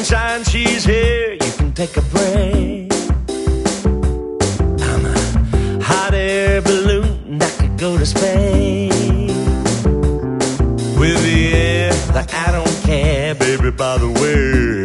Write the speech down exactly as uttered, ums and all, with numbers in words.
sunshine, she's here, you can take a break. I'm a hot air balloon that could go to space. With the air, like I don't care, baby, by the way.